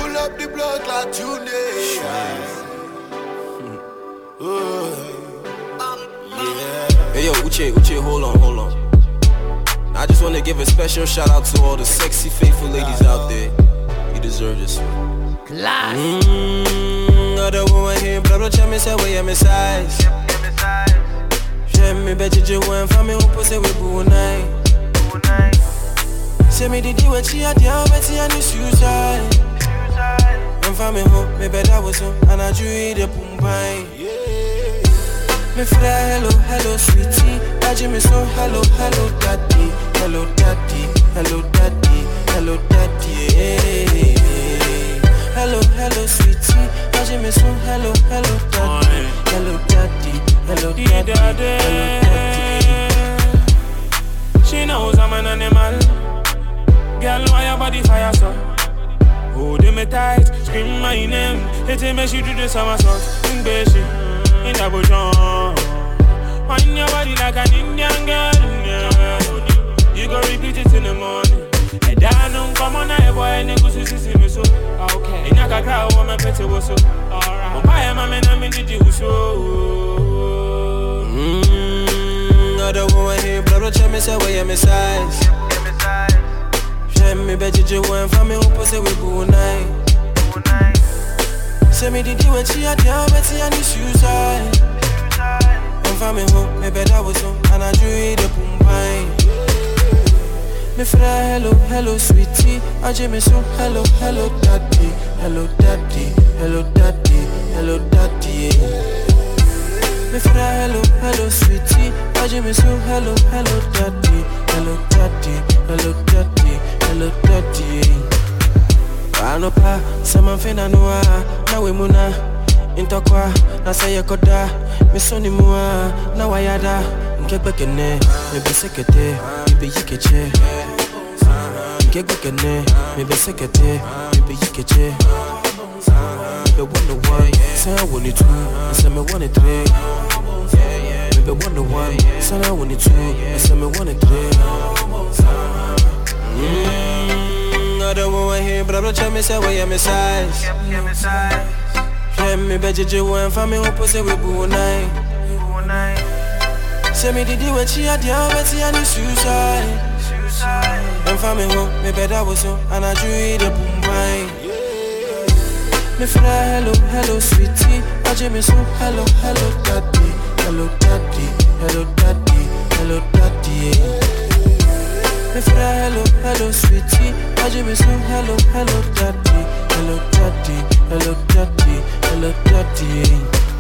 pull up the block like today. Hey yo, Uche, hold on. I just want to give a special shout out to all the sexy, faithful ladies out there. You deserve this one. Class. Other woman here, blah blah, check me say where my size. J'aime me bet you one for me who pussy we boo night. Say me the deal with she at the Betty and the suicide. And for me who, me bet I was so, and I drew the boom pie. Me fly hello sweetie, I dream me so hello daddy, hello daddy, hello daddy, yeah. Hello sweetie, I dream me so hello daddy, hello daddy, hello daddy. She knows I'm an animal. Girl, why your body fire so? Hold me tight, scream my name. Hit me, she do the somersault. In Beshi, in the bushon. Wind your body like an Indian girl. You go repeat it in the morning. And I don't come on, I boy, and go see me so. Okay. In a crowd, woman, petty was so. Alright. On fire, my man, I'm in the juice. Other woman here, blah blah, check me say where my size. J'aime me bet you one for me who pussy we boo night. Say me the deal when she had the Betty and the suicide. And for me who, me bet I was so, and I drew the boom pie. Me fly hello sweetie, I dream me so hello daddy, hello daddy, yeah. Me fly hello sweetie, I dream me so hello daddy, hello daddy, yeah. Anopa, sama fena noa, na we muna, intokwa, na saye koda, me soni mua, na wayada, nkebekene, me besekete, me be yikeche. Nkebekene, me besekete, me be yikeche. Me wonder why, say I want it two, I say me want it three. Me wonder why, say I want it two, I say me want it three. Other woman here, blah blah, check me say where my size. J'aime me bet you one for me who pussy we boo night. Say me the deal when she had the Betty and the suicide. And for me who, me bet I was so, and I drew the boom pie. Me fly hello sweetie, I dream me so hello daddy, yeah. Me fly hello sweetie, I dream me so hello daddy, yeah.